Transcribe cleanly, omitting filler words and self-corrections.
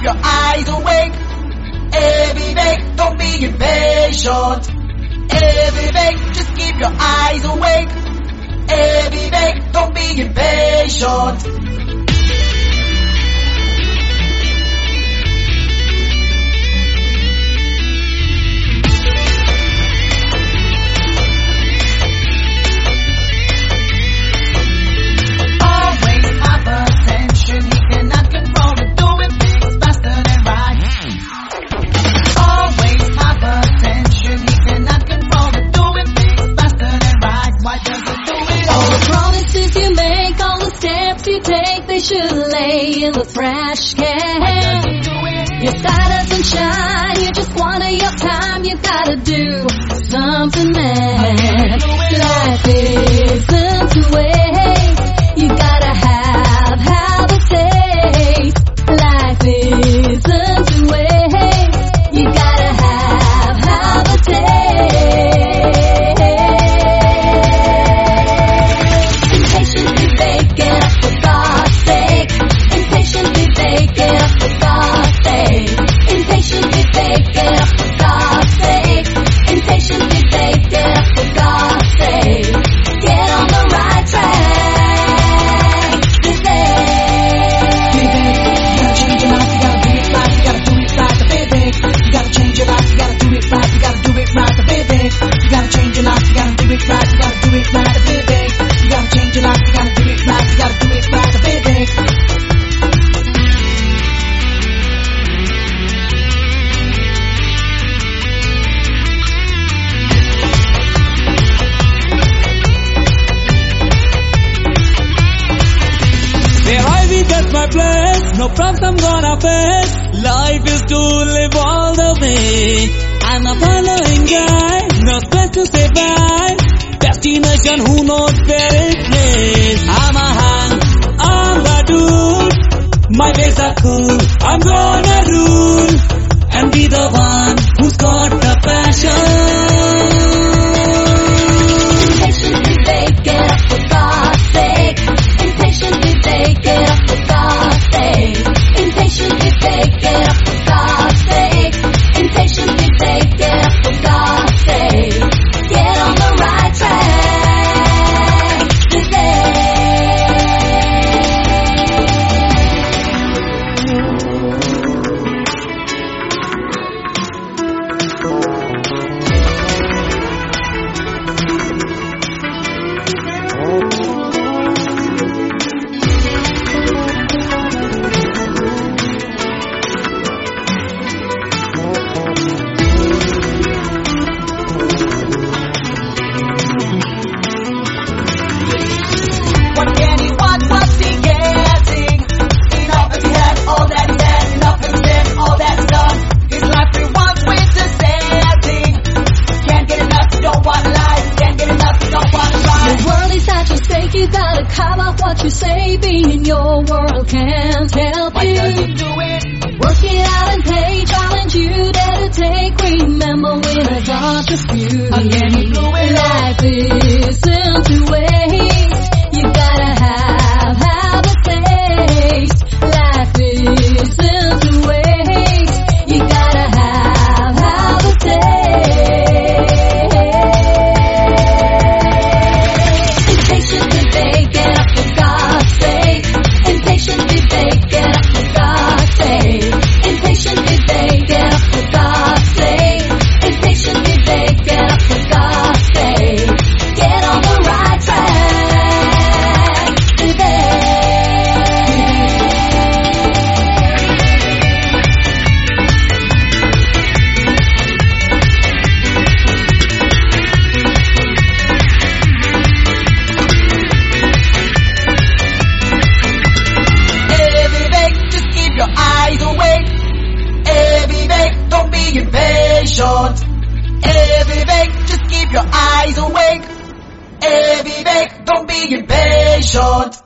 your eyes awake. Hey Vivek, don't be impatient. Hey Vivek, just keep your eyes awake. Hey Vivek, don't be impatient. You take, they should lay in the trash can. Your side doesn't shine, you just wanted your time. You gotta do something, man. Life isn't to wait. You gotta have a taste. Life isn't to wait. You gotta have a taste. Impatiently vacant. Impatiently vacant, for God's sake. Impatiently vacant, for God's sake. Impatiently vacant, for God's sake. Get on the right track today. You gotta change your life, you gotta do it right. You gotta do it right, baby. You gotta change your life, you gotta do it right. You gotta do it right, baby. You gotta change your life, you gotta do it right. You gotta do it right, baby. That's my place, no problems I'm gonna face. Life is to live all the way. I'm a following guy, no space to say bye. Destination, who knows where it plays. I'm a hang on the dude. My days are cool, I'm gonna rule and be the one who's got the passion. Impatiently vacant, for God's sake. Impatiently vacant, for God's sake. Impatiently vacant, for God's sake. Impatiently vacant, for God's sake. Get on the right track today. You gotta cover what you say. Being in your world can't help you. Why does it do it? Work it out and pay. Challenge you, dare to take. Remember winners are just few. Again you blew it. Life isn't to waste. You gotta have a taste. Life isn't to waste. You gotta have a taste. Impatiently vacant, for God's sake. Impatiently vacant, for God's sake. Impatiently vacant, for God's sake. Impatiently vacant, for God's sake. Get on the right track today. Impatient. Hey Vivek, just keep your eyes awake. Hey Vivek, don't be impatient.